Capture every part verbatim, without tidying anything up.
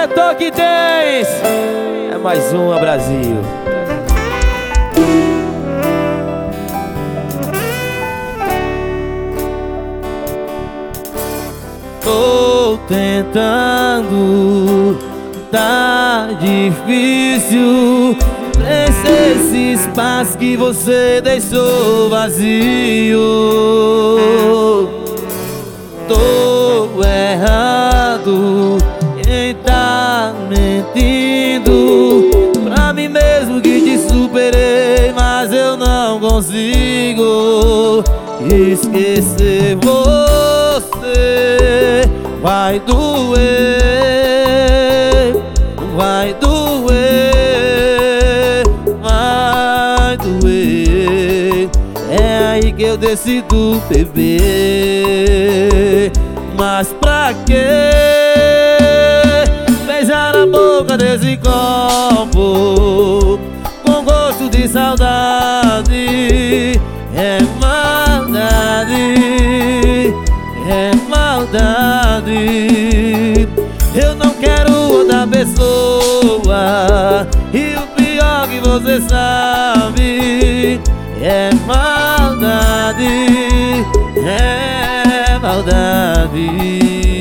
diretor que tens. É mais uma, Brasil. Tô tentando, tá difícil. Esse espaço que você deixou vazio. Tô errado em tá mentindo pra mim mesmo que te superei, mas eu não consigo esquecer você. Vai doer, vai doer, vai doer. É aí que eu decido beber. Mas pra quê beijar a boca desse copo com gosto de saudade? É maldade, é maldade. Eu não quero outra pessoa, e o pior que você sabe é maldade, é maldade.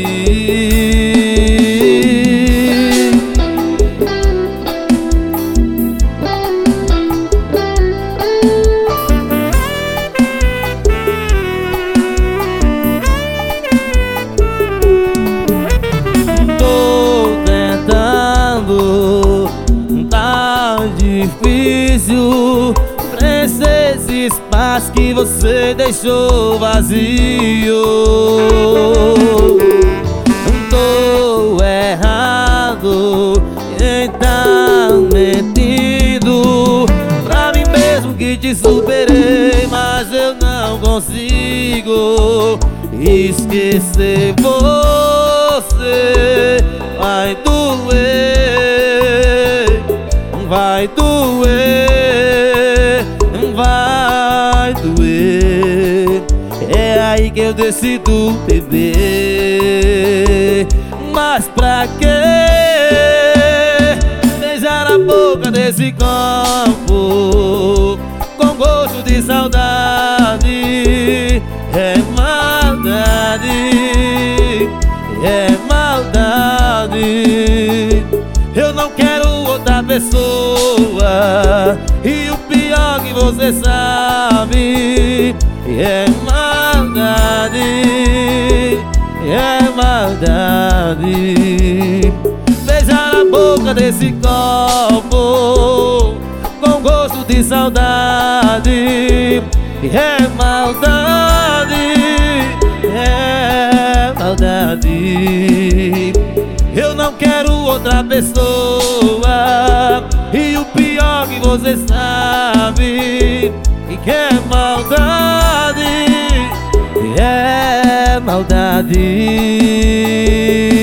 Difícil pra esse espaço que você deixou vazio. Tô errado em tá mentindo pra mim mesmo que te superei, mas eu não consigo esquecer você. Vai doer, vai doer, vai doer. É aí que eu decido beber. Mas pra quê beijar a boca desse copo com gosto de saudade? É maldade, é maldade. Eu não quero outra pessoa, e o pior que você sabe é maldade, é maldade. Beijar a boca desse copo com gosto de saudade é maldade, é maldade. Eu não quero outra pessoa, e o pior que você sabe que é maldade, é maldade.